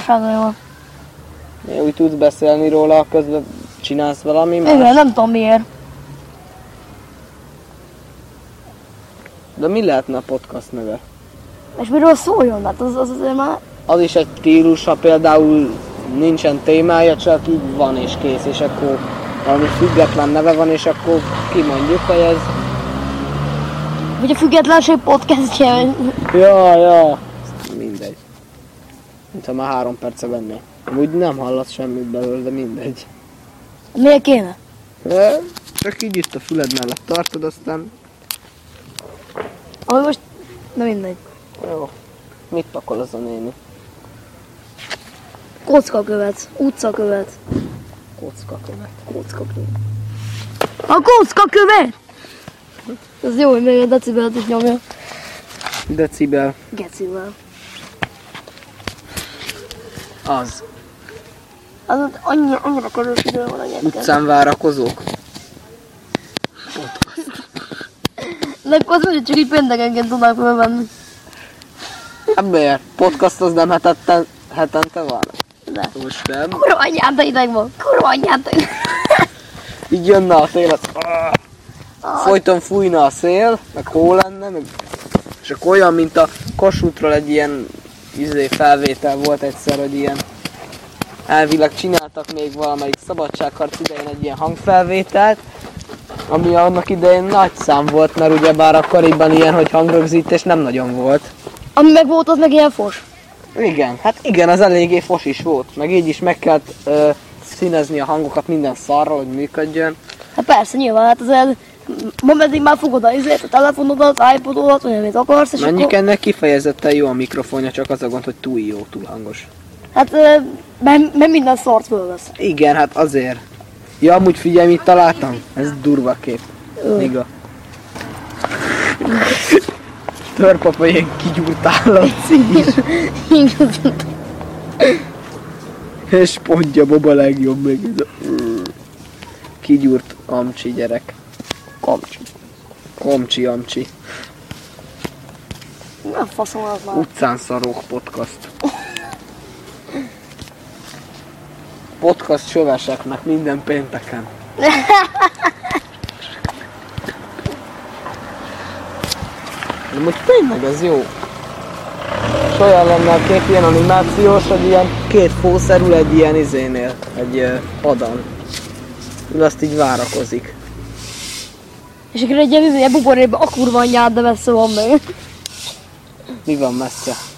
fassága van. Úgy tudsz beszélni róla, közben csinálsz valami más? Igen, nem tudom miért. De mi lehetne a podcast neve? És miről szóljon? Hát az azért már... Az is egy stílus, ha például nincsen témája, csak így van és kész, és akkor valami független neve van, és akkor kimondjuk, hogy ez... Vagy a függetlenség podcastje. Ja, mindegy. Mintha már 3 perce venné. Úgy nem hallasz semmit belőle, de mindegy. Miért kéne? Csak így itt a füled mellett tartod, aztán... Ami most... Na mindegy. Jó. Mit pakol az a néni? Kockakövet. Utcakövet. Kockakövet. Kockakövet. A kockakövet! Ez jó, hogy még a decibelt is nyomja. Decibel. Gecivel. Az. Az ott annyira körös idő van a gyerekkel. Utcán várakozók. De akkor azt mondja, csak így péntekenként tudnak fölvenni. Hát miért? Podcast az nem hetente van? De. Most nem. Kurva anyját, de ideg van. Kurva anyját, de ideg. Így jönne a szél, az... Folyton fújna a szél, meg hó lenne, meg... És akkor olyan, mint a Kossuthról egy ilyen felvétel volt egyszer, hogy ilyen... Elvileg csináltak még valamelyik szabadságharc idején egy ilyen hangfelvételt, ami annak idején nagy szám volt, mert ugyebár akkoriban ilyen, hogy hangrögzítés nem nagyon volt. Ami meg volt, az meg ilyen fos. Igen, hát igen, az eléggé fos is volt. Meg így is meg kellett színezni a hangokat minden szarra, hogy működjön. Hát persze, nyilván, hát azért ma meddig már fogod a telefonodat, iPododat, vagy amit akarsz, és Mondjuk akkor... ennek kifejezetten jó a mikrofonja, csak az a gond, hogy túl jó, túl hangos. Hát, mert minden szart fölvesz. Igen, hát azért. Ja, amúgy figyelj, mit találtam? Ez durva kép. Niga. Törpapa ilyen kigyúrt állatszír. És pontja Boba legjobb még ez a... Kigyúrt amcsi gyerek. Komcsi amcsi. Na faszom az már. Utcán szarok podcast. Podcast söveseknek minden pénteken. De most tényleg ez jó. És olyan lenne a kép ilyen animációs, hogy ilyen 2 fószerül egy ilyen izénél, egy padon. Ő azt így várakozik. És akkor egy ilyen buborékban a kurva anyját, de messze van meg. Mi van messze?